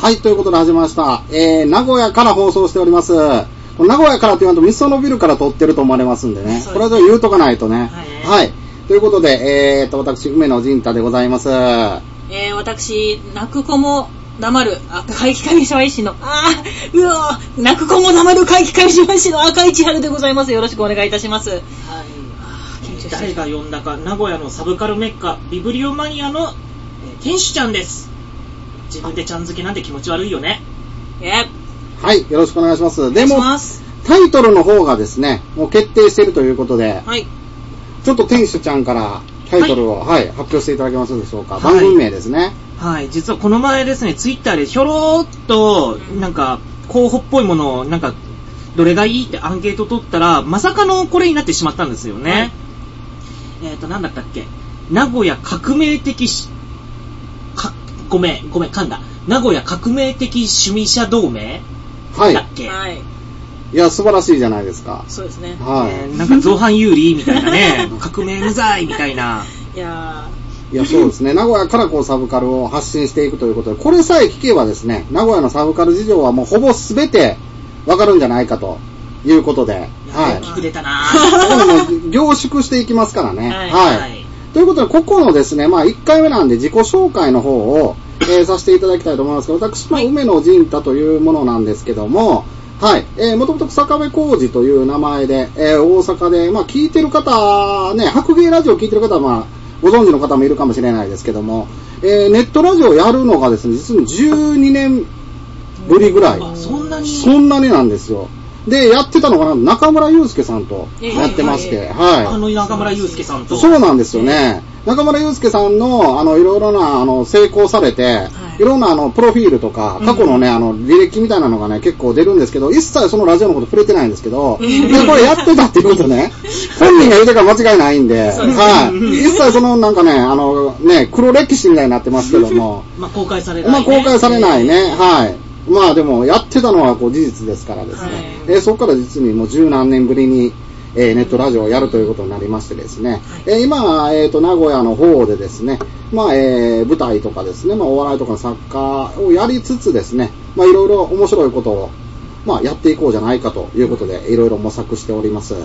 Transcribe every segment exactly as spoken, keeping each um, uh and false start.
はい、ということで始まりました。えー、名古屋から放送しております。この名古屋からと言わんと、みそのビルから撮ってると思われますんでね。これは言うとかないとね。はい。はい、ということで、えーと、私、梅野仁太でございます。 えー、私、泣く子も黙る、あ、怪奇上島医師の、あー、うわー、泣く子も黙る怪奇上島医師の赤井千春でございます。よろしくお願いいたします。はい。 誰が呼んだか、名古屋のサブカルメッカ、ビブリオマニアの、えー、店主ちゃんです。自分でちゃん付けなんて気持ち悪いよね。 えはい、よろしくお願いします。でも、タイトルの方がですね、もう決定しているということで、はい、ちょっと店主ちゃんからタイトルを、はいはい、発表していただけますでしょうか。はい、番組名ですね。 はい、実はこの前ですね、ツイッターでひょろーっと、なんか、候補っぽいものを、なんか、どれがいいってアンケート取ったら、まさかのこれになってしまったんですよね。はい、えっと、なんだったっけ。名古屋革命的し、か、ごめん、ごめん、噛んだ。名古屋革命的趣味者同盟はい。 だっけ。 はい。 いや、素晴らしいじゃないですか。 そうですね。 はい。 えー、なんか造反有利みたいなね、革命無罪みたいな。 いやー。いや、そうですね。名古屋からこうサブカルを発信していくということで、これさえ聞けばですね、名古屋のサブカル事情はもうほぼ全てわかるんじゃないかということで。 はい。聞くれたなぁ。でも凝縮していきますからね。はい。はいはい、ということで、ここのですね、まあいっかいめなんで自己紹介の方を、えー、させていただきたいと思いますけど、私の梅野仁太というものなんですけども、はい、えー、もともと坂部浩二という名前で、えー、大阪で、まあ聞いてる方、ね、白芸ラジオ聞いてる方は、まあ、ご存知の方もいるかもしれないですけども、えー、ネットラジオをやるのがですね、実にじゅうにねんぶりぐらい。 あ、そんなにそんなになんですよ。で、やってたのが中村祐介さんとやってまして、えー、はい。 あの中村祐介さんと。 そうなんですよね。えー、中村祐介さんの、あの、いろいろな、あの、成功されて、はい、いろんな、あの、プロフィールとか、過去のね、あの、履歴みたいなのがね、結構出るんですけど、一切そのラジオのこと触れてないんですけど、で、これやってたっていうことね、本人が言うてから間違いないんで、はい。一切その、なんかね、あの、ね、黒歴史みたいになってますけども。 まあ、公開されない、ね。 まあ、公開されないね、はい。まあでもやってたのはこう事実ですからですね、はい、えー、そこから実にもう十何年ぶりに、えー、ネットラジオをやるということになりましてですね、はい、えー、今は、えー、と名古屋の方でですね、まあえー、舞台とかですね、まあ、お笑いとかの作家をやりつつですね、まあいろいろ面白いことを、まあ、やっていこうじゃないかということでいろいろ模索しております。はい、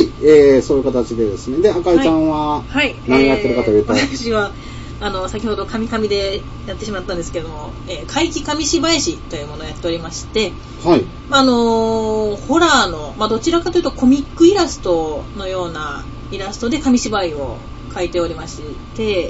えー、そういう形でですね、で赤井ちゃんは何やってるかというと、 はいはい、えー、私はあの先ほど神々でやってしまったんですけども、えー、怪奇紙芝居師というものをやっておりまして、はい、まああのー、ホラーの、まあ、どちらかというとコミックイラストのようなイラストで紙芝居を描いておりまして、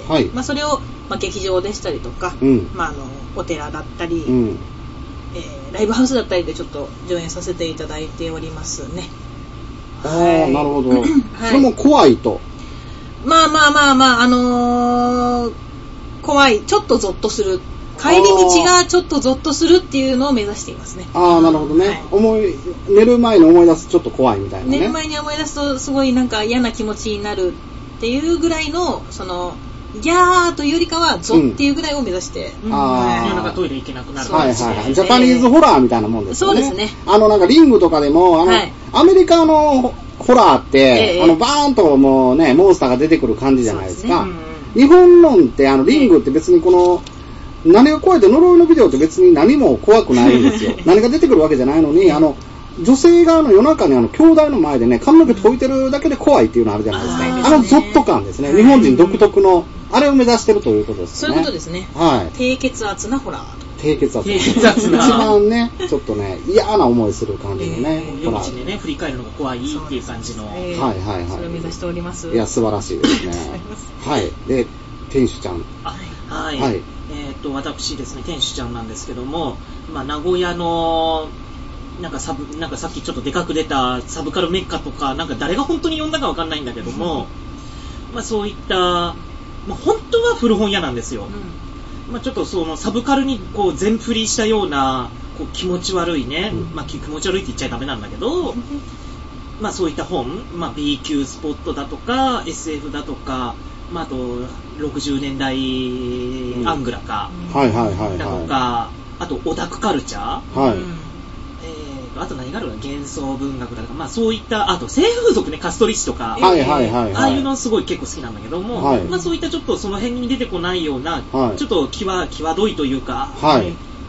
はい、まあ、それを、まあ、劇場でしたりとか、うん、まあ、あのお寺だったり、うん、えー、ライブハウスだったりでちょっと上演させていただいておりますね。 ああ、はい、なるほど、はい、それも怖いと。 まあまあまあまあ、あのー、怖い、ちょっとゾッとする、帰り道がちょっとゾッとするっていうのを目指していますね。 ああ、なるほどね、はい、思い寝る前に思い出すとちょっと怖いみたいなね。 寝る前に思い出すとすごいなんか嫌な気持ちになるっていうぐらいの、そのギャーというよりかはゾっていうぐらいを目指して、うん、 ああ、夜中トイレ行けなくなる。 はいはいはい。ジャパニーズホラーみたいなもんですよね。 そうですね。 あのなんかリングとかでもあの、はい、アメリカのホラーって、ええ、あのバーンともうねモンスターが出てくる感じじゃないですか。すね、うん、日本のってあのリングって別にこの、ええ、何が怖いって呪いのビデオって別に何も怖くないんですよ。何が出てくるわけじゃないのに、あの女性があの夜中にあの兄弟の前でね髪の毛解いてるだけで怖いっていうのあるじゃないですか。あ, あのゾッと感ですね。日本人独特のあれを目指してるということですね。 そういうことですね。はい。低血圧なホラー。 低血圧。 低血圧な。 一番ね、ちょっとね、嫌な思いする感じのね。 えー、夜道でね、振り返るのが怖いっていう感じの。 えー、はいはいはい。それを目指しております。 いや、素晴らしいですね。はい。で、店主ちゃん。 あ、はい。はい、えっと、私ですね、店主ちゃんなんですけども、まあ、名古屋の、なんかサブ、なんかさっきちょっとでかく出たサブカルメッカとか、なんか誰が本当に呼んだかわかんないんだけども、まあそういった、まあ本当は古本屋なんですよ。うん、まあちょっとそのサブカルにこう全振りしたような、こう気持ち悪いね、うん、まあ気持ち悪いって言っちゃダメなんだけど、まあそういった本、まあ B 級スポットだとか、エスエフ だとか、まああとろくじゅうねんだいアングラか、だとか、あとオタクカルチャー、はい、あと何があるかな、幻想文学だとか、まあそういったあと性風俗ね、カストリッチとか、はいはいはいはい、ああいうのすごい結構好きなんだけども、はい、まあそういったちょっとその辺に出てこないような、はい、ちょっと際際どいというか、はい、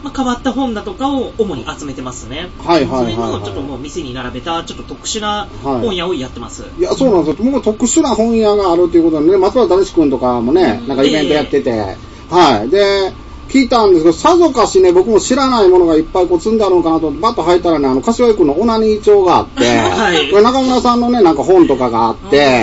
まあ、変わった本だとかを主に集めてますね。 はいはいはい、はい、 それのちょっともう店に並べたちょっと特殊な本屋をやってます。 はい、いや、そうなんですよ。もう特殊な本屋があるということでね、松原忠志くんとかもね、うん、なんかイベントやってて、えー、はい。で、聞いたんですけど、さぞかしね、僕も知らないものがいっぱいこう積んであるのかなと、バッと入ったらね、あの、柏井くんのオナニー帳があって、はい、これ中村さんのね、なんか本とかがあって、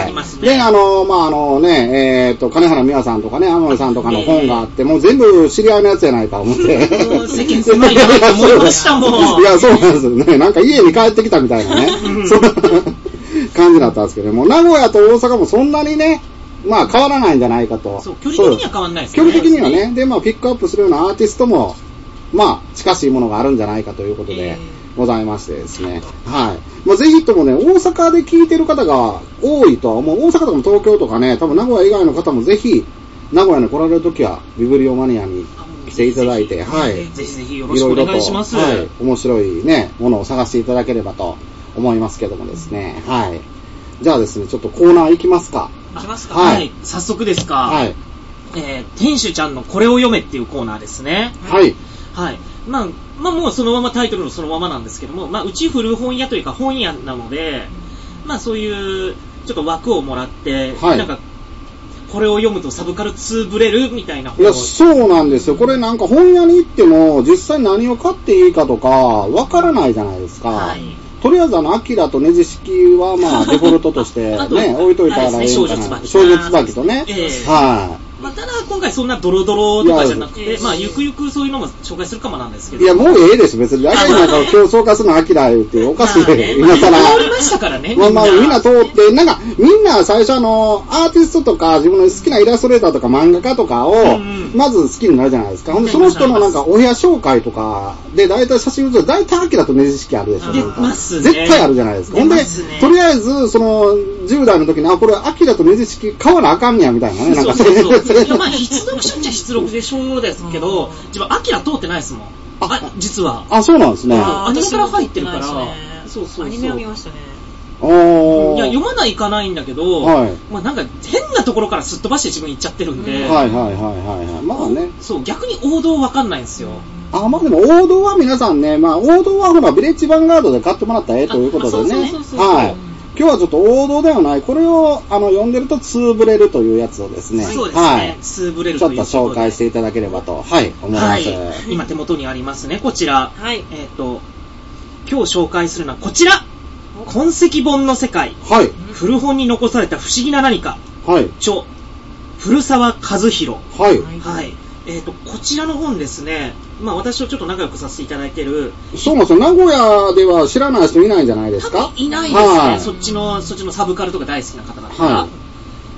あね、で、あの、まあ、あのね、えっ、ー、と、金原美和さんとかね、天野さんとかの本があって、もう全部知り合いのやつやないか思って。 世間狭いなと思いましたもん。 いや、そうなんですよね。なんか家に帰ってきたみたいなね、そんな感じだったんですけども、名古屋と大阪もそんなにね、まあ変わらないんじゃないかと。 そう、距離的には変わらないですね。 距離的にはね。で、まあピックアップするようなアーティストも、まあ近しいものがあるんじゃないかということでございましてですね。はい。まあぜひともね、大阪で聞いてる方が多いと、もう大阪とかも東京とかね、多分名古屋以外の方もぜひ、名古屋に来られるときは、ビブリオマニアに来ていただいて、はい。 ぜひぜひよろしくお願いします。 はい。面白いね、ものを探していただければと思いますけどもですね。はい。じゃあですね、ちょっとコーナー行きますか。 行きますか。はい、はい。早速ですか。はい。えー、店主ちゃんのこれを読めっていうコーナーですね。 はい。 はい。まあ、まあもうそのままタイトルのそのままなんですけども、まあうち古本屋というか本屋なので、まあそういうちょっと枠をもらって、はい、なんかこれを読むとサブカル潰れるみたいな本を。 いや、そうなんですよ。これなんか本屋に行っても実際何を買っていいかとかわからないじゃないですか。はい。とりあえずあの、アキラとネジ式はまあ、デフォルトとしてね、置いといたらいいかな。少女椿。少女椿とね。えー、はい。 まあ、ただ今回そんなドロドロとかじゃなくて、まあ、ゆくゆくそういうのも紹介するかもなんですけど。 いや、もうええです、別に。アキラなんか今日紹介するのアキラ言うて、おかしいで、今更。 通りましたからね。 まあまあ、みんな通って、なんか、みんな最初あの、アーティストとか、自分の好きなイラストレーターとか漫画家とかを、まず好きになるじゃないですか。ほんで、その人のなんか、お部屋紹介とか、で、大体写真写ると、大体アキラとネジ式あるでしょ。絶対あるじゃないですか。ほんで、とりあえず、その、じゅう代の時に、あ、これアキラとネジ式買わなあかんねや、みたいなね。なんかそうそうそう。いや、まあ、必読書っちゃ必読でしょうですけど、自分、アキラ通ってないですもん。あ、実は。 あ、そうなんですね。 アニメから入ってるから。そうそうそう。 アニメを見ましたね。 おいや、読まないかないんだけど、はい、まあなんか変なところからすっ飛ばして自分行っちゃってるんで。 はいはいはいはいはい。まあね。 そう、逆に王道わかんないんですよ。 あ、まあでも王道は皆さんね、まあ王道はほら、ビレッジヴァンガードで買ってもらったらええということでね。はい。今日はちょっと王道ではない、これをあの読んでると潰れるというやつをですね、 そうですね、はい、潰れるというちょっと紹介していただければと、はい、思います。はい、 今手元にありますね、こちら。 はい、 えっと、今日紹介するのはこちら、痕跡本の世界。 はい。 古本に残された不思議な何か。 はい。 著、古澤和弘。 はい。 はい。えっと、こちらの本ですね、まあ私とちょっと仲良くさせていただいてる。 そうなんですよ。名古屋では知らない人いないんじゃないですか？ いないですね、はい。そっちの、そっちのサブカルとか大好きな方だったら。はい、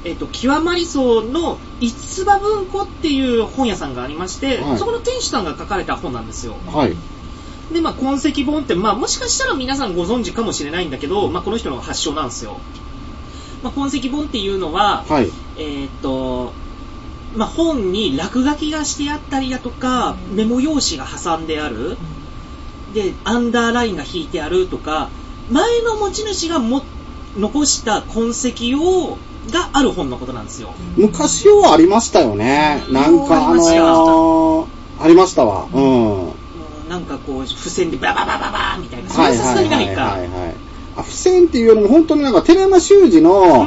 えっと、極まり荘の五葉文庫っていう本屋さんがありまして、はい、そこの店主さんが書かれた本なんですよ。 はい。 で、まあ、痕跡本って、まあ、もしかしたら皆さんご存知かもしれないんだけど、まあ、この人の発祥なんですよ。まあ、痕跡本っていうのは、 はい、 えっと、まあ、本に落書きがしてあったりだとか、メモ用紙が挟んである、で、アンダーラインが引いてあるとか、前の持ち主がも残した痕跡を、がある本のことなんですよ。 昔はありましたよね。なんか、あのー、ありましたわ。うん。 なんかこう、付箋でバババババみたいな。それさすがにないか。 付箋っていうよりも本当になんか寺山修司の、うんうん、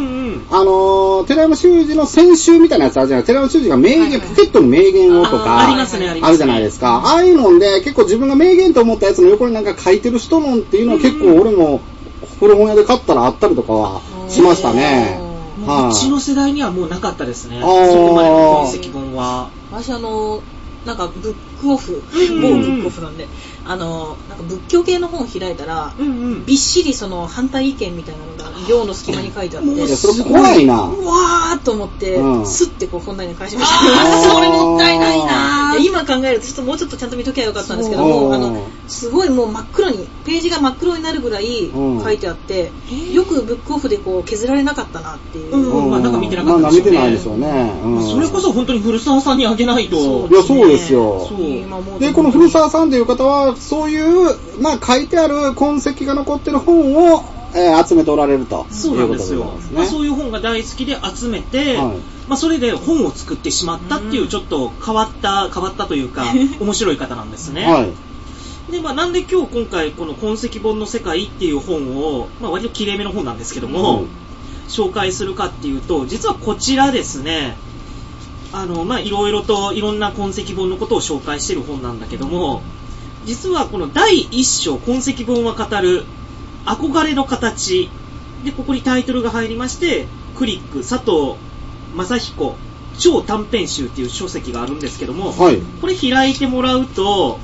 あのー、寺山修司の選集みたいなやつあるじゃない。寺山修司が名言、はいはい、ポケットに名言をとか、 ありますね、ありますね。 あるじゃないですか。ああいうので、結構自分が名言と思ったやつの横になんか書いてる人のっていうのは結構俺も古本屋で買ったらあったりとかはしましたね。 うちの世代にはもうなかったですね。そこまでの痕跡本は。 私あのなんかブックオフ、某ブックオフなんで、あのなんか仏教系の本を開いたら、うんうん、びっしりその反対意見みたいなのが行の隙間に書いてあって、 いやそれ怖いな。 うわーっと思って、うん、スッてこう本題に返しました。それもったいないな。今考えるとちょっともうちょっとちゃんと見ときゃよかったんですけども、あのすごいもう真っ黒にページが真っ黒になるぐらい書いてあって、うん、よくブックオフでこう削られなかったなっていう。 うんうん、まあなんか見てなかったでしょうね。まあ見てないでしょうね。うん、 それこそ本当に古澤さんにあげないと。 いやそうですよ。そうでこの古澤さんという方はそういうまあ書いてある痕跡が残ってる本を、えー、集めておられるとそうなんですよ。 いうことですね。 まあ、そういう本が大好きで集めて、はい、 まあ、それで本を作ってしまったっていうちょっと変わった変わったというか面白い方なんですね。はい、でまあ、なんで今日今回この痕跡本の世界っていう本を、まあ、割ときれいめの本なんですけども、うん、紹介するかっていうと、実はこちらですね、あのまあいろいろといろんな痕跡本のことを紹介している本なんだけども、実はこのだいいっ章痕跡本は語る憧れの形で、ここにタイトルが入りまして、クリック佐藤正彦超短編集っていう書籍があるんですけども、はい、これ開いてもらうと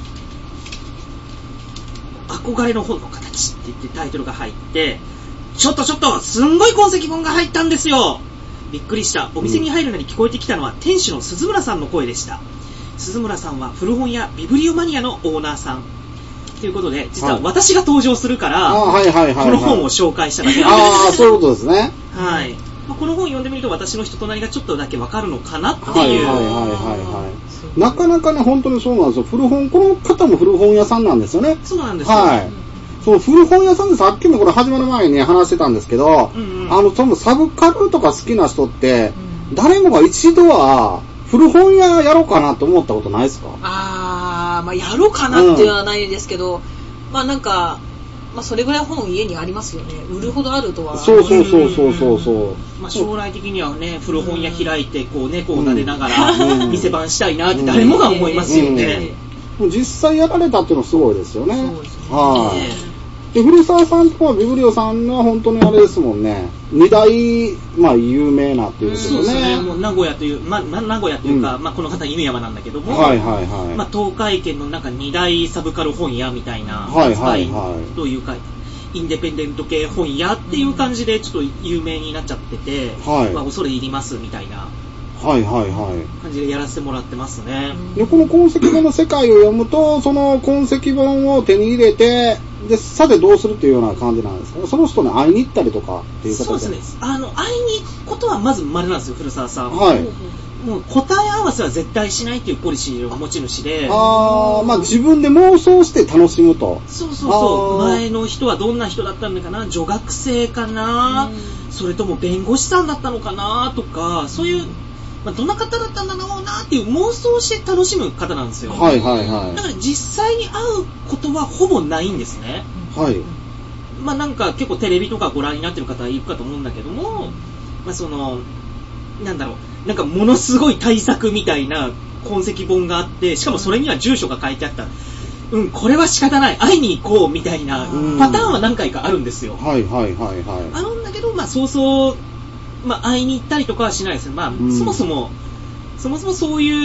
憧れの本の形って言ってタイトルが入って、ちょっとちょっとすんごい痕跡本が入ったんですよ。びっくりした。お店に入るのに聞こえてきたのは店主の鈴村さんの声でした。鈴村さんは古本屋ビブリオマニアのオーナーさんということで、実は私が登場するから、はい、この本を紹介しただけなんです。 ああ、そういうことですね。 はい。この本読んでみると私の人となりがちょっとだけわかるのかなっていう。はいはいはいはい。なかなかね、本当にそうなんですよ。古本、この方も古本屋さんなんですよね。 そうなんですよ、ね。 はい。その古本屋さんでさっきもこれ始まる前に話してたんですけど、うんうん、あの、そのサブカルとか好きな人って、うん、誰もが一度は古本屋やろうかなと思ったことないですか？ あー、まあやろうかなってはないですけど、うん、まあなんか、まあ、それぐらい本家にありますよね。売るほどあるとは。 そうそうそうそうそうそう。 まあ、将来的にはね、古本屋開いてこう猫を撫でながら店番したいなって誰もが思いますよね。 うんうん、実際やられたっていうのはすごいですよね。そうですね。はい。で古澤さんとかビブリオさんは本当にあれですもんね。二大まあ有名なっていうことですね。そうですね。 もう名古屋というまあ名古屋というか、うん、まあこの方犬山なんだけども、はいはいはい。まあ東海圏のなんか二大サブカル本屋みたいな、はいはいはい。というかインデペンデント系本屋っていう感じでちょっと有名になっちゃってて、はい。まあ恐れ入りますみたいな。はいはいはい。感じでやらせてもらってますね。 でこの痕跡本の世界を読むと、その痕跡本を手に入れて。でさてどうするっていうような感じなんですか？その人に会いに行ったりとかっていう形で。 そうですね。あの会いに行くことはまず稀なんですよ、古澤さん。はい。もう答え合わせは絶対しないっていうポリシーの持ち主で。 ああ、まあ自分で妄想して楽しむと。 そうそうそう。前の人はどんな人だったのかな、女学生かな、それとも弁護士さんだったのかなとか、そういう。まあ、どんな方だったんだろうなっていう妄想して楽しむ方なんですよ。はいはいはい。だから実際に会うことはほぼないんですね。はい。まあなんか結構テレビとかご覧になってる方いるかと思うんだけども、まあそのなんだろう、なんかものすごい対策みたいな痕跡本があって、しかもそれには住所が書いてあった。うん、これは仕方ない、会いに行こうみたいなパターンは何回かあるんですよ。はいはいはいはい。あるんだけど、まあそうそう。まあ、会いに行ったりとかはしないですよ。まあ、うん、そもそも、そもそもそういう、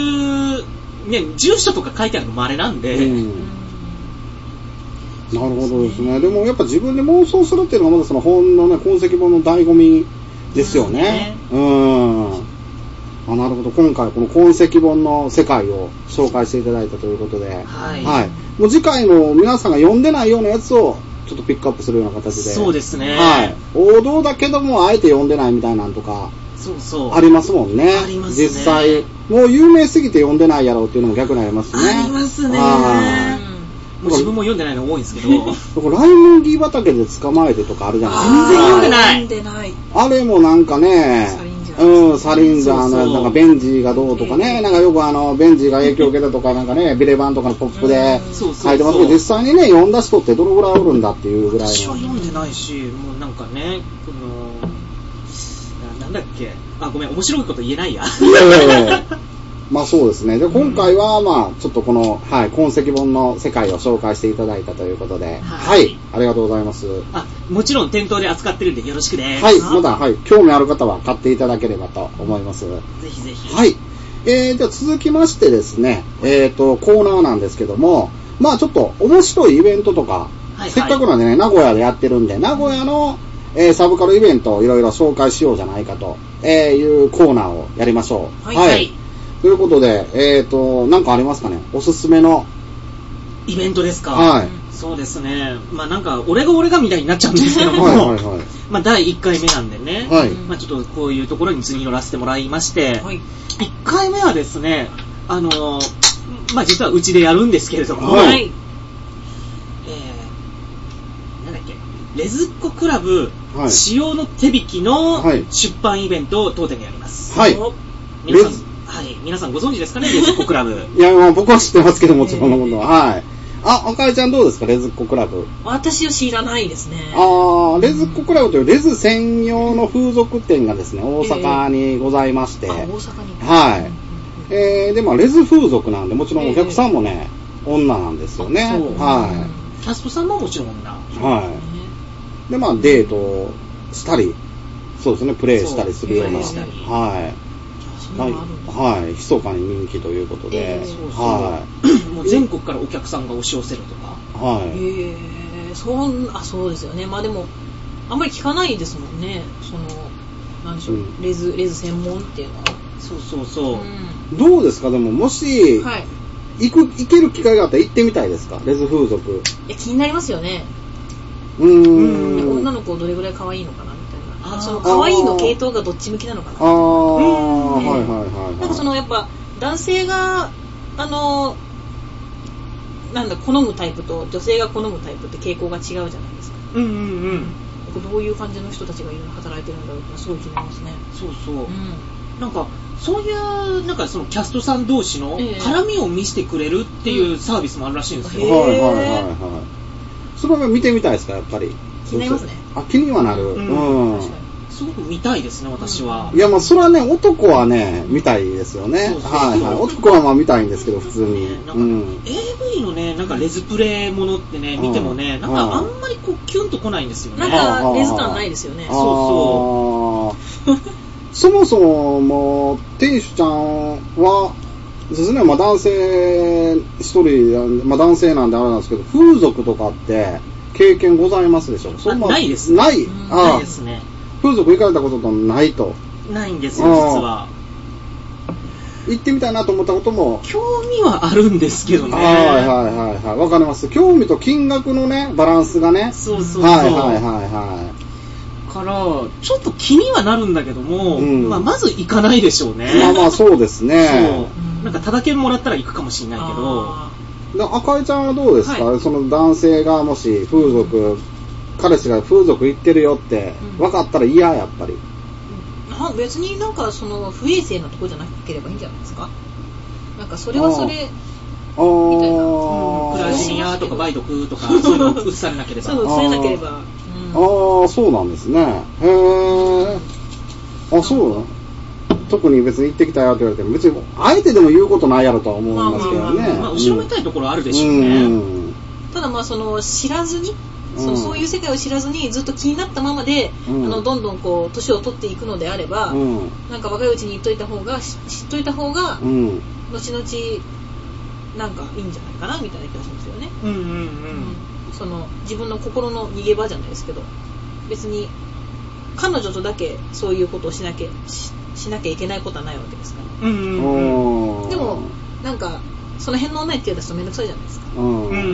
ね、住所とか書いてあるのもあれなんで、うん。 なるほどですね。でもやっぱ自分で妄想するっていうのがまだその本のね、痕跡本の醍醐味ですよね。うん。うんあなるほど。今回この痕跡本の世界を紹介していただいたということで、はい。はい。もう次回も皆さんが読んでないようなやつを、ちょっとピックアップするような形で。 そうですね。 はい。王道だけども、あえて読んでないみたいなんとか。そうそう。ありますもんね。ありますね。実際。もう有名すぎて読んでないやろうっていうのも逆にありますね。 ありますね。あもう自分も読んでないの多いんですけど。 ライ麦畑で捕まえてとかあるじゃないですか。 全然読んでない。読んでない。 あれもなんかね、うん、サリンジャーの、なんかベンジーがどうとかね、なんかよくあの、ベンジーが影響を受けたとか、なんかね、ビレバンとかのポップで書いてますけど、実際にね、読んだ人ってどのぐらいおるんだっていうぐらいの。 私は読んでないし、もうなんかね、この、なんだっけ、あ、ごめん、面白いこと言えないや。いやいやいやまあそうですね。で、今回はまあ、ちょっとこの、はい、痕跡本の世界を紹介していただいたということで、はい、はい、ありがとうございます。 あ、もちろん店頭で扱ってるんでよろしくです。 はい、まだ、はい、興味ある方は買っていただければと思います。ぜひぜひ。 はい。えー、じゃあ続きましてですね、えっと、コーナーなんですけども、まあちょっと面白いイベントとか、はいはい、せっかくなんでね、名古屋でやってるんで、名古屋の、えー、サブカルイベントをいろいろ紹介しようじゃないかと、えー、いうコーナーをやりましょう。はい。はいはいということで、えっと、なんかありますかねおすすめの。 イベントですかはい。そうですね。まあなんか、俺が俺がみたいになっちゃうんですけども、はいはいはい。まあだいいっかいめなんでね、はい。まあちょっとこういうところに次乗らせてもらいまして、はい。いっかいめはですね、あの、まあ実はうちでやるんですけれども、はい。えー、なんだっけ、レズッコクラブ、はい、使用の手引きの出版イベントを当店でやります。はい。 皆さん、はい、皆さんご存知ですかね、レズっ子クラブ。 いや、まあ、僕は知ってますけども、ちろんのことは。はい。あ、赤井ちゃんどうですか、レズっ子クラブ。 私は知らないですね。 ああ、レズっ子クラブというレズ専用の風俗店がですね、大阪にございまして。えー、 あ、大阪に。 はい。えー、で、まあ、レズ風俗なんで、もちろんお客さんもね、えー、女なんですよね。はい。 キャストさんももちろん女。 はい。で、まあ、デートしたり、そうですね、プレイしたりするような。はい。はい、はい、密かに人気ということで、えー、そうそう、 はい、もう全国からお客さんが押し寄せるとか、 はい、えー、そんあそうですよね。まあでもあんまり聞かないですもんね。そのなんでしょう、うん、レズレズ専門っていうのは。 そうそうそう。 うん、どうですか、でももし、はい、行く行ける機会があったら行ってみたいですか、レズ風俗。 いや気になりますよね。 うーん。 女の子どれぐらい可愛いのかな。その可愛いの系統がどっち向きなのかな。 ああ、はいはいはい。 なんかそのやっぱ男性があのなんだ好むタイプと女性が好むタイプって傾向が違うじゃないですか。 うんうんうん。 どういう感じの人たちがいろいろ働いてるんだろうってすごい気になりますね。 そうそう。うん、なんかそういうなんかそのキャストさん同士の絡みを見せてくれるっていうサービスもあるらしいんですよ。 はいはいはいはい。それは見てみたいですか、やっぱり。 気になりますね。 あ、気にはなる。うん。 うん、確かに。すごく見たいですね、私は。 いや、まあ、それはね、男はね、見たいですよね。そうそうそう、はいはい。男はまあ見たいんですけど、普通に。 なんか、うん、エーブイ のね、なんかレズプレイものってね、見てもね、なんかあんまりこう、キュンとこないんですよね。 なんか、レズ感ないですよね。 そうそう。そもそも、もう、店主ちゃんは、ですね、まあ男性一人、まあ男性なんであれなんですけど、風俗とかって、経験ございますでしょう。 そんなないです。 ない。 ああ、ないですね。 風俗行かれたこととないと。 ないんですよ、実は。 行ってみたいなと思ったことも。 興味はあるんですけどね。 はいはいはいはい。わかります。興味と金額のね、バランスがね。 そうそうそう。 はいはいはいはい。 から、ちょっと気にはなるんだけども、うん、まあ、まず行かないでしょうね。 まあまあそうですね。 そう。なんか、ただ券もらったら行くかもしれないけど。 赤井ちゃんはどうですか、はい、その男性がもし風俗、彼氏が風俗行ってるよって分かったら嫌、やっぱり。 うん、別になんかその不衛生なとこじゃなければいいんじゃないですか。なんかそれはそれみたいな。 うん、クラジニアとか梅毒とかそういうの映されなければ。 そう映されなければ。うん、 ああ、そうなんですね。へえ。あ、そうなの。特に別に行ってきたよって言われても別にあえてでも言うことないやろとは思いますけどね。 まあ、まあまあまあ、後ろめたいところあるでしょうね。うん、 ただまあその知らずに、うん、そのそういう世界を知らずにずっと気になったままで、うん、あのどんどんこう年を取っていくのであれば、うん、なんか若いうちに言っといた方が知っといた方が、うん、後々なんかいいんじゃないかなみたいな気がしますよね。 うんうんうん。うん、 その自分の心の逃げ場じゃないですけど、別に彼女とだけそういうことをしなきゃ し, しなきゃいけないことはないわけですから、うんうんうん、でもなんかその辺の女に手を出すとめんどくさいじゃないですか、うんうんうん、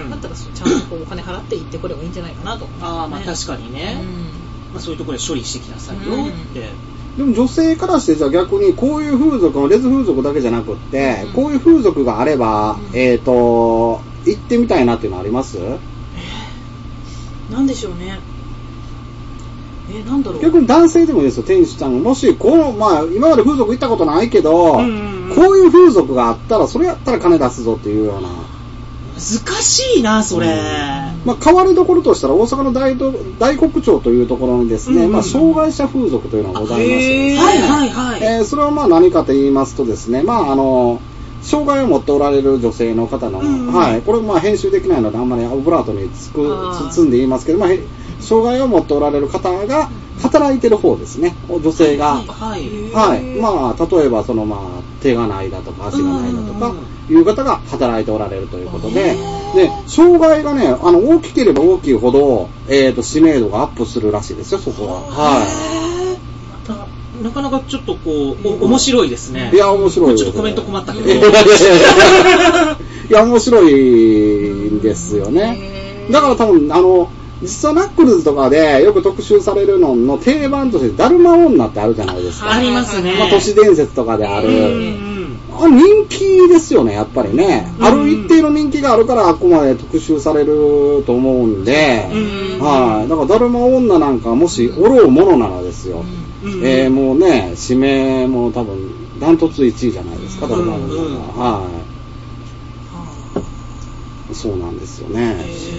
だったらちゃんとこうお金払って行ってこればいいんじゃないかなと思うんですよね。 あ、まあ確かにね、うんまあ、そういうところで処理してきなさいよって、うん、 でも女性からしてじゃあ逆にこういう風俗、レズ風俗だけじゃなくって、うん、こういう風俗があれば、うん、えっ、ー、と行ってみたいなっていうのあります？えー、なんでしょうね。えなんだろう、 逆に男性でもいいですよ。店主ちゃんもしこの、まあ、今まで風俗行ったことないけど、うんうんうん、こういう風俗があったらそれやったら金出すぞっていうような。 難しいなそれ、うんまあ、変わりどころとしたら大阪の 大, 大黒町というところにですね、うんうんまあ、障害者風俗というのがございましてですね、 はいはいはいえー、それはまあ何かと言いますとですね、まああの障害を持っておられる女性の方の、うんうんはい、これまあ編集できないのであんまりオブラートにつく包んで言いますけど、まあ、障害を持っておられる方が働いてる方ですね、女性が、はい、はい、まあ例えばそのまあ手がないだとか足がないだとかいう方が働いておられるということで、で障害がねあの大きければ大きいほど、えーと、知名度がアップするらしいですよ、そこは。はい。 なかなかちょっとこうお面白いですね。 いや面白いです、 ね。ちょっとコメント困ったけど。 いや面白いんですよね。だから多分あの実はナックルズとかでよく特集されるのの定番としてダルマ女ってあるじゃないですか。 ありますね。 まあ、都市伝説とかである。あ人気ですよね、やっぱりね。ある一定の人気があるからあっこまで特集されると思うんで、はい。だからダルマ女なんかもしおろうものならですよ。えー、もうね、指名も多分ダントツいちいじゃないですか、ダルマムさんは。はい。そうなんですよね。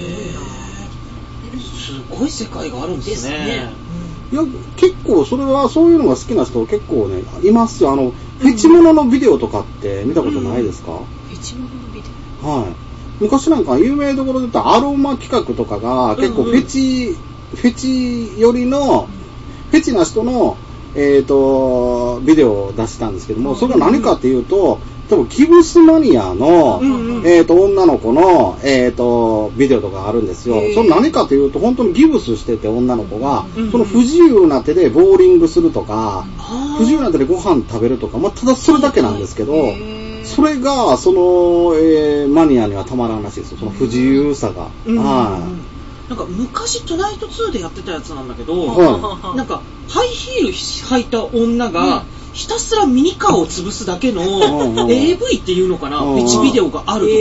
すごい世界があるんですね。 いや、結構それはそういうのが好きな人結構ね、いますよ。あの、フェチモノのビデオとかって見たことないですか？ フェチモノのビデオ？ はい。昔なんか有名どころで言ったらアロマ企画とかが結構フェチ、うんうん、フェチ寄りの、フェチな人の、えっと、ビデオを出したんですけども、それは何かっていうと、多分ギブスマニアの、うんうん、えっと、女の子の、えっと、ビデオとかあるんですよ。それ何かというと、本当にギブスしてて女の子が、うんうん、その不自由な手でボーリングするとか、不自由な手でご飯食べるとか、まあ、ただそれだけなんですけど、それが、その、えー、マニアにはたまらんらしいですよ。その不自由さが。うん、はい。 なんか昔トゥナイトツーでやってたやつなんだけど、はい、なんかハイヒール履いた女が、うん、ひたすらミニカーを潰すだけの エーブイ っていうのかな、フェチビデオがあるとか、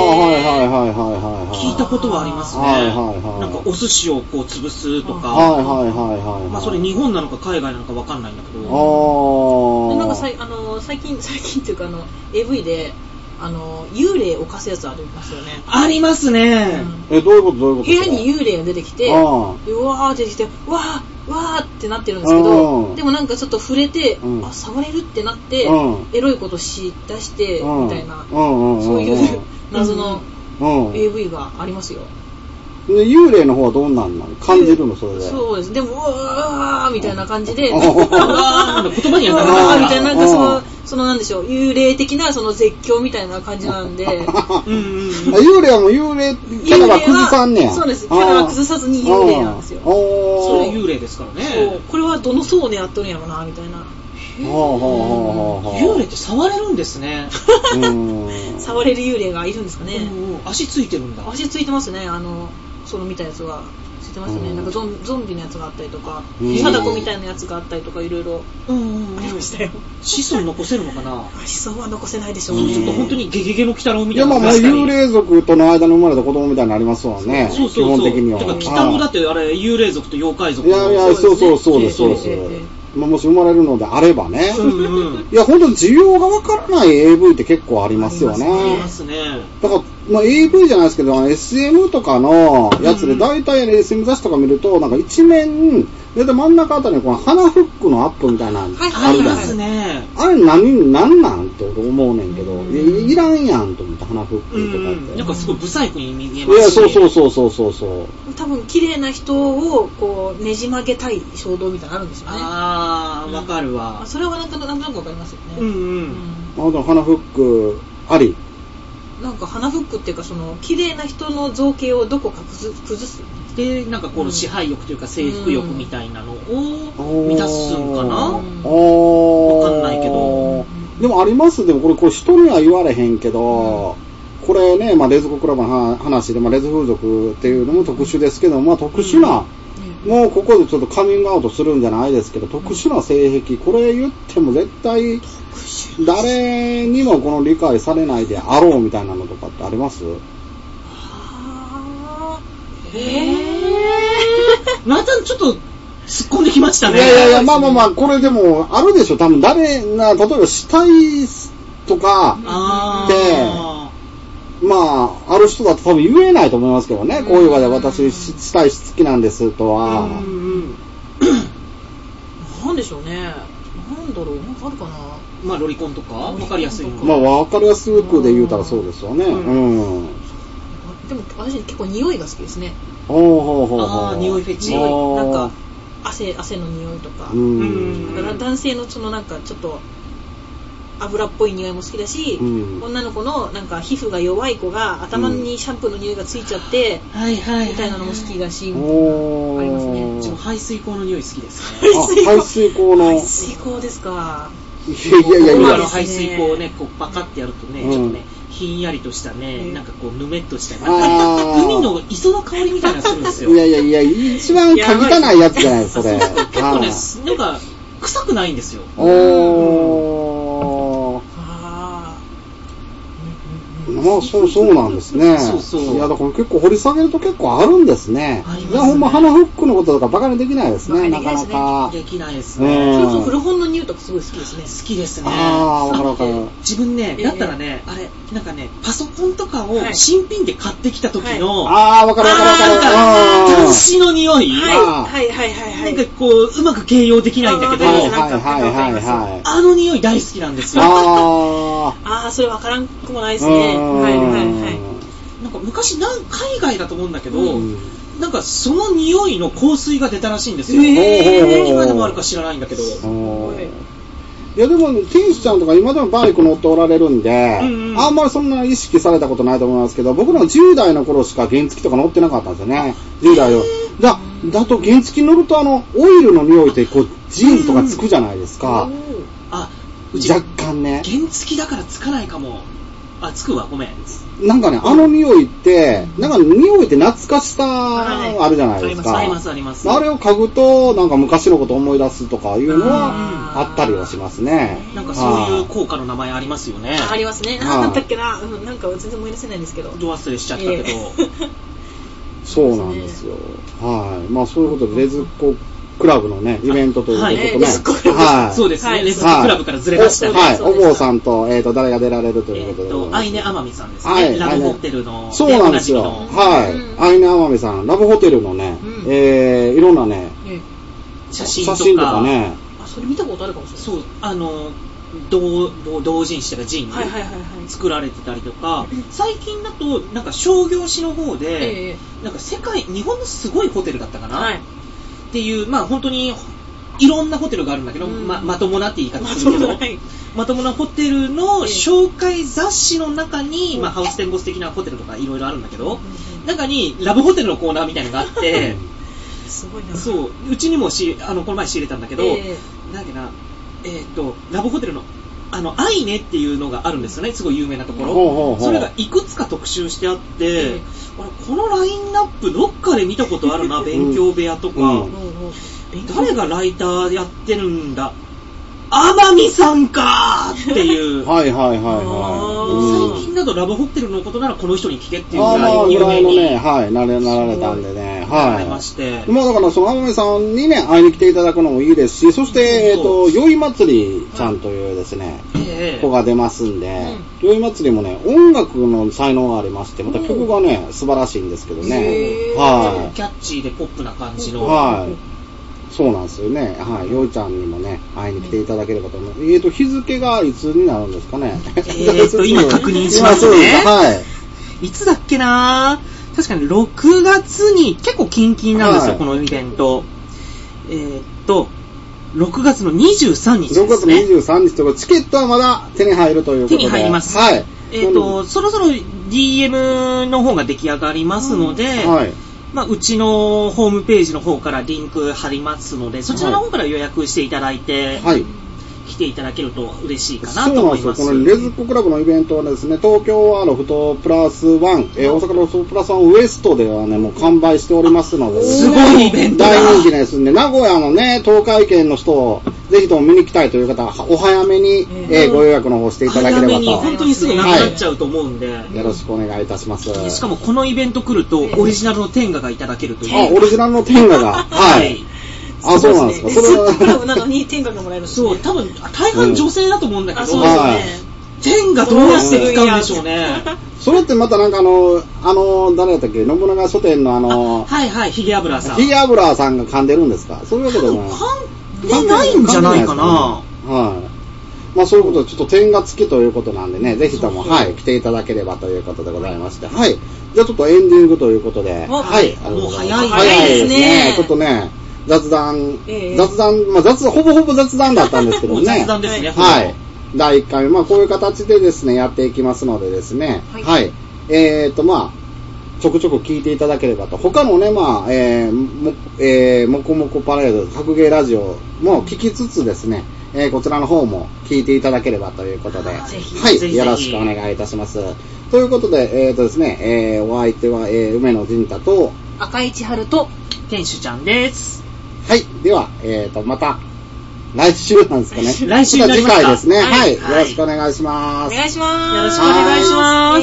聞いたことはありますね。はいはいはい、なんかお寿司をこう潰すとか、はいはいはいはい、まあそれ日本なのか海外なのかわかんないんだけど、 でなんかさいあの最近最近っていうかあの エーブイ であの幽霊を犯すやつありますよね。 ありますね。 うん、えどういうことどういうこと？ 部屋に幽霊が出てきて、でうわーって出てきて、わーわーってなってるんですけど、でもなんかちょっと触れて、うん、あ触れるってなって、うん、エロいことしだして、うん、みたいな、うん、そういう謎の エーブイ がありますよ。 で幽霊の方はどんなんなの？感じるのそれで。 そうです。でもうわーみたいな感じで、 言葉にはならないみたいななんかそのそのなんでしょう幽霊的なその絶叫みたいな感じなんで、うんうん、 幽霊はもう幽霊キャラは崩さんねや。 そうです。キャラは崩さずに幽霊なんですよ。 それ幽霊ですからね。 そうこれはどの層を狙っとるんやろなみたいな。 幽霊って触れるんですね。 触れる幽霊がいるんですかね。 足ついてるんだ。 足ついてますね。あのその見たやつがついてますね。うん、なんかゾン、ゾンビのやつがあったりとか、貞子みたいなやつがあったりとかいろいろありましたよ。 子孫残せるのかな？ 子孫は残せないでしょうね。 そうすると本当にゲゲゲの鬼太郎みたいな。 いやまあ幽霊族との間に生まれた子供みたいになりますわね。 そうそうそう。基本的には。てか鬼太郎だってあれ幽霊族と妖怪族の。いやいやそうそうそうですそうです。まあ、もし生まれるのであればね、うんうん、いや本当に需要がわからない エーブイ って結構ありますよね。 ありますね。 だから、まあ、エーブイ じゃないですけど エスエム とかのやつで大体 エスエム 雑誌とか見るとなんか一面で真ん中あたりにこの鼻フックのアップみたいなのあるじゃないですか。あれ何何なんって思うねんけど、うん、い, いらんやんと思って鼻フックとかって、 うん、なんかすごいブサイクに見えますね。いやそうそうそうそうそうそう多分綺麗な人をこうねじ曲げたい衝動みたいなのあるんですよね。 ああわかるわ、 うん、それはなんとなくわかりますよね。 うんうんあでも鼻フックありなんか鼻フックっていうかその綺麗な人の造形をどこか崩すでなんかこの支配欲というか征服欲みたいなのを満たすんかな、わかんないけどでもありますでもこれこれ人には言われへんけど、うん、これね、まあ、レズコクラブの話で、まあ、レズ風俗っていうのも特殊ですけど、まあ、特殊な、うん、もうここでちょっとカミングアウトするんじゃないですけど特殊な性癖これ言っても絶対誰にもこの理解されないであろうみたいなのとかってあります？ へぇーまたちょっと突っ込んできましたね。 いやいやいやまあまあまあこれでもあるでしょ多分誰な例えば死体とかってまあある人だと多分言えないと思いますけどねこういう場で私死体好きなんですとはうんうんなんでしょうねなんだろうなんかあるかなまあロリコンとか分かりやすいのかまあ分かりやすくで言うたらそうですよねうん、うんでも私結構匂いが好きですね。 おーほーほーほーああ匂いフェチ。 匂いなんか汗汗の匂いとか。うんなんか男性のそのなんかちょっと油っぽい匂いも好きだし、うん、女の子のなんか皮膚が弱い子が頭にシャンプーの匂いがついちゃって、うん、みたいなのも好きだし、ありますね。 うちも排水口の匂い好きですね。排水口の排水口ですか。 いやいやいやいや。 の排水口をねこうパカってやるとね、うん、ちょっとね。ひんやりとしたね、なんかこうぬめっとしたなんか海の磯の香りみたいなのするんですよ。 いやいやいや一番嗅ぎたないやつじゃないそれ。 結構ねなんか臭くないんですよ。 おー。まああ、そう、そうなんですね。 そうそう。 いや、だから結構掘り下げると結構あるんですね。 ありますね。 いや、ほんま鼻フックのこととかバカにできないですね、なかなか。 できないですね。 そうそう、古本の匂いとかすごい好きですね。 好きですね。 ああ、わかるわかる。 自分ね、だったらね、あれ、なんかね、パソコンとかを新品で買ってきた時の、 ああ、わかるわかるわかる。 端子の匂い。 はい、はいはいはい。 なんかこう、うまく形容できないんだけど、 はいはいはいはい。 あの匂い大好きなんですよ。 ああ、それわからんくもないですね。はいはいはい。 なんか昔なん海外だと思うんだけど、うん、なんかその匂いの香水が出たらしいんですよ。えー、今でもあるか知らないんだけど。 いやでも天使ちゃんとか今でもバイク乗っておられるんで、うんうん、あんまりそんな意識されたことないと思いますけど、僕のじゅう代の頃しか原付とか乗ってなかったんですよね。じゅう代のだだと原付乗るとあのオイルの匂いってこうジーンズとかつくじゃないですか。うん、 あ、 若干ね。 原付だからつかないかも。あ、つくわ、ごめん。 なんかね、あの匂いって、なんか匂いって懐かしさあるじゃないですか。 あります、あります。 あれを嗅ぐと、なんか昔のこと思い出すとかいうのはあったりはしますね。 なんかそういう効果の名前ありますよね。 ありますね。なんだっけな、うん、なんか全然思い出せないんですけど。 ど忘れしちゃったけど。 そうなんですよ。はい。まあそういうことで、レズコクラブのね、イベントということでね。 はい。そうですね。レズコクラブからずれましたね。 はい。お坊さんと、えっと、誰が出られるということで。 えっと、アイネアマミさんですね。ラブホテルの。 そうなんですよ。はい。アイネアマミさん、ラブホテルのね、えー、いろんなね、 写真とかね。あ、それ見たことあるかもしれない。 そう、あの、同, 同人誌とかジンに作られてたりとか、最近だとなんか商業誌の方で、えー、なんか世界日本のすごいホテルだったかな、はい、っていうまあ本当にいろんなホテルがあるんだけど、うん、ま, まともなって言い方するけど、まともな、まともなホテルの紹介雑誌の中に、えーまあ、ハウステンボス的なホテルとかいろいろあるんだけど、うん、中にラブホテルのコーナーみたいなのがあってすごいな。 そううちにもしあのこの前仕入れたんだけど、えー、なんだっけなえー、とラブホテルのあのアイネっていうのがあるんですよね、すごい有名なところ。ほうほうほう、それがいくつか特集してあって、えー、俺このラインナップどっかで見たことあるな、勉強部屋とか、うんうん、誰がライターやってるんだ、天海さんかーっていうはいはいはいはい、最近だとラブホテルのことならこの人に聞けっていうぐらい有名に、 ね、はい、なれなられたんでね、 はい、まして、 まあだからその天海さんにね会いに来ていただくのもいいですし、そしてえっと宵祭りちゃんというですね、えー、子が出ますんで、うん、宵祭りもね音楽の才能がありまして、また曲がね素晴らしいんですけどね、はい、 キャッチーでポップな感じの、 はい。そうなんですよね。はい。よいちゃんにもね、会いに来ていただければと思います。えっと、日付がいつになるんですかね。 えっと、今確認しますね。はい。いつだっけなぁ。確かにろくがつに、結構キンキンなんですよ、はい、このイベント。えー、っと、ろくがつのにじゅうさんにちですね。 ろくがつのにじゅうさんにちとか、チケットはまだ手に入るということで。 手に入ります。 はい。 えー、っと、そろそろ ディーエム の方が出来上がりますので、はい。まあ、うちのホームページの方からリンク貼りますので、そちらの方から予約していただいて、はい、来ていただけると嬉しいかなと思います。 そうなんですよ。このレズコクラブのイベントはですね、東京はロフトプラスワン、えー、大阪ロフトプラスワンウエストではね、もう完売しておりますので、 すごいイベントだ。 大人気ですんで、名古屋のね、東海圏の人をぜひとも見に来たいという方は、お早めに、えー、ご予約の方していただければと。早めに、 本当にすぐなくなっちゃうと思うんで、はい、 よろしくお願いいたします。 しかもこのイベント来ると、オリジナルの天下がいただけるという。 あ、オリジナルの天下が。はい。あ、そうなんですか。 それはクラブなのに天下がもらえるんですね。 そう、多分大半女性だと思うんだけど、うん、そうですね。天下どうやって使うんでしょうね。 それってまたなんかあのあの誰だったっけ、信長書店のあのはいはい、ヒゲ油さん。 ヒゲ油さんが噛んでるんですか。そういうわけでも噛んでないんじゃないかな。はい。 まあそういうことでちょっと点が付きということなんでね、ぜひともはい来ていただければということでございまして、はい。じゃあちょっとエンディングということで、 はい。もう早い早いですね。ちょっとね。雑談、えー、雑談、まあ雑、ほぼほぼ雑談だったんですけどね。 雑談ですね。 はい。だいいっかいめ、まあこういう形でですね、やっていきますのでですね、はい。はい、えーと、まあ、ちょくちょく聞いていただければと。他のね、まあ、えー、も、えー、もこもこパレード、白芸ラジオも聞きつつですね、えー、こちらの方も聞いていただければということで、はい。よろしくお願いいたします。ということで、えーとですね、えー、お相手は、えー、梅野仁太と、 赤井千春と、 天使ちゃんです。 はい。では、えーと、また、来週なんですかね。 来週になりますか。 次回ですね。はい。はい。よろしくお願いします。 お願いします。 よろしくお願いします。